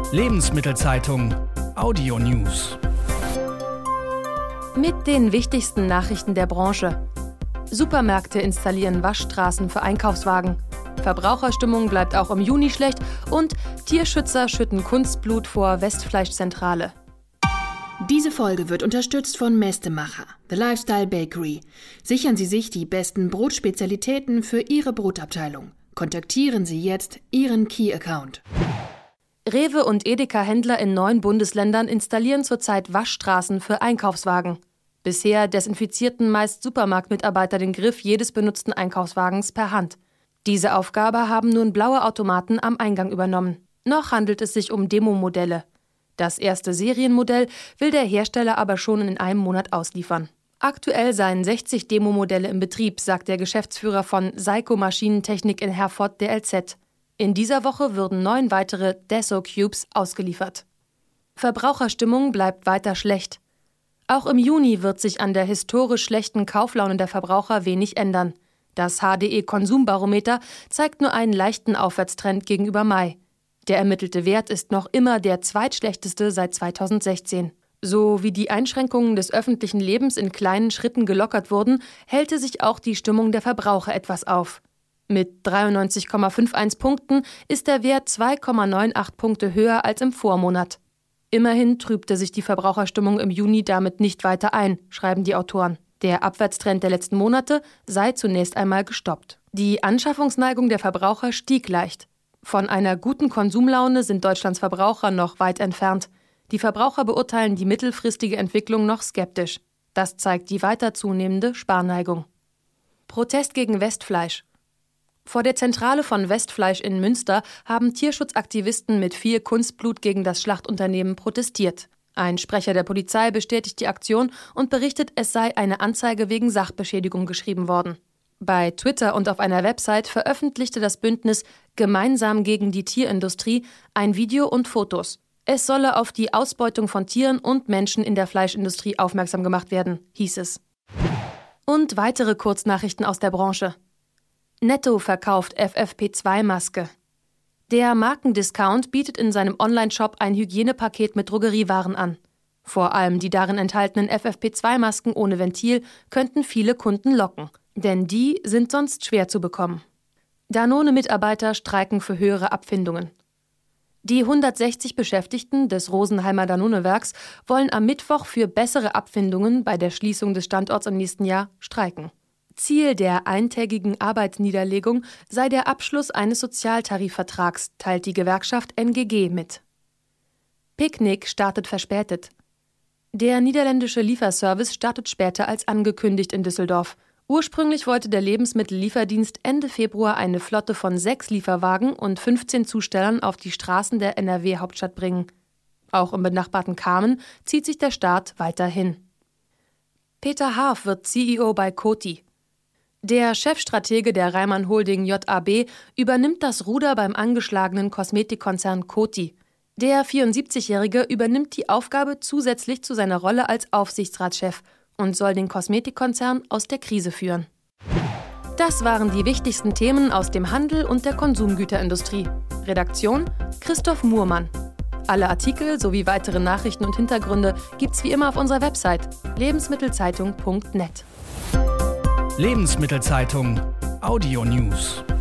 Lebensmittelzeitung Audio News. Mit den wichtigsten Nachrichten der Branche. Supermärkte installieren Waschstraßen für Einkaufswagen. Verbraucherstimmung bleibt auch im Juni schlecht und Tierschützer schütten Kunstblut vor Westfleischzentrale. Diese Folge wird unterstützt von Mestemacher, The Lifestyle Bakery. Sichern Sie sich die besten Brotspezialitäten für Ihre Brotabteilung. Kontaktieren Sie jetzt Ihren Key-Account. Rewe und Edeka-Händler in 9 Bundesländern installieren zurzeit Waschstraßen für Einkaufswagen. Bisher desinfizierten meist Supermarktmitarbeiter den Griff jedes benutzten Einkaufswagens per Hand. Diese Aufgabe haben nun blaue Automaten am Eingang übernommen. Noch handelt es sich um Demo-Modelle. Das erste Serienmodell will der Hersteller aber schon in einem Monat ausliefern. Aktuell seien 60 Demo-Modelle im Betrieb, sagt der Geschäftsführer von Seiko Maschinentechnik in Herford der LZ. In dieser Woche würden 9 weitere Deso Cubes ausgeliefert. Verbraucherstimmung bleibt weiter schlecht. Auch im Juni wird sich an der historisch schlechten Kauflaune der Verbraucher wenig ändern. Das HDE-Konsumbarometer zeigt nur einen leichten Aufwärtstrend gegenüber Mai. Der ermittelte Wert ist noch immer der zweitschlechteste seit 2016. So wie die Einschränkungen des öffentlichen Lebens in kleinen Schritten gelockert wurden, hellte sich auch die Stimmung der Verbraucher etwas auf. Mit 93,51 Punkten ist der Wert 2,98 Punkte höher als im Vormonat. Immerhin trübte sich die Verbraucherstimmung im Juni damit nicht weiter ein, schreiben die Autoren. Der Abwärtstrend der letzten Monate sei zunächst einmal gestoppt. Die Anschaffungsneigung der Verbraucher stieg leicht. Von einer guten Konsumlaune sind Deutschlands Verbraucher noch weit entfernt. Die Verbraucher beurteilen die mittelfristige Entwicklung noch skeptisch. Das zeigt die weiter zunehmende Sparneigung. Protest gegen Westfleisch. Vor der Zentrale von Westfleisch in Münster haben Tierschutzaktivisten mit viel Kunstblut gegen das Schlachtunternehmen protestiert. Ein Sprecher der Polizei bestätigt die Aktion und berichtet, es sei eine Anzeige wegen Sachbeschädigung geschrieben worden. Bei Twitter und auf einer Website veröffentlichte das Bündnis Gemeinsam gegen die Tierindustrie ein Video und Fotos. Es solle auf die Ausbeutung von Tieren und Menschen in der Fleischindustrie aufmerksam gemacht werden, hieß es. Und weitere Kurznachrichten aus der Branche. Netto verkauft FFP2-Maske. Der Markendiscount bietet in seinem Onlineshop ein Hygienepaket mit Drogeriewaren an. Vor allem die darin enthaltenen FFP2-Masken ohne Ventil könnten viele Kunden locken, denn die sind sonst schwer zu bekommen. Danone-Mitarbeiter streiken für höhere Abfindungen. Die 160 Beschäftigten des Rosenheimer Danone-Werks wollen am Mittwoch für bessere Abfindungen bei der Schließung des Standorts im nächsten Jahr streiken. Ziel der eintägigen Arbeitsniederlegung sei der Abschluss eines Sozialtarifvertrags, teilt die Gewerkschaft NGG mit. Picknick startet verspätet. Der niederländische Lieferservice startet später als angekündigt in Düsseldorf. Ursprünglich wollte der Lebensmittellieferdienst Ende Februar eine Flotte von 6 Lieferwagen und 15 Zustellern auf die Straßen der NRW-Hauptstadt bringen. Auch im benachbarten Kamen zieht sich der Start weiterhin. Peter Harf wird CEO bei Coty. Der Chefstratege der Reimann Holding JAB übernimmt das Ruder beim angeschlagenen Kosmetikkonzern Coty. Der 74-Jährige übernimmt die Aufgabe zusätzlich zu seiner Rolle als Aufsichtsratschef und soll den Kosmetikkonzern aus der Krise führen. Das waren die wichtigsten Themen aus dem Handel und der Konsumgüterindustrie. Redaktion Christoph Muhrmann. Alle Artikel sowie weitere Nachrichten und Hintergründe gibt's wie immer auf unserer Website lebensmittelzeitung.net. Lebensmittelzeitung Audio News.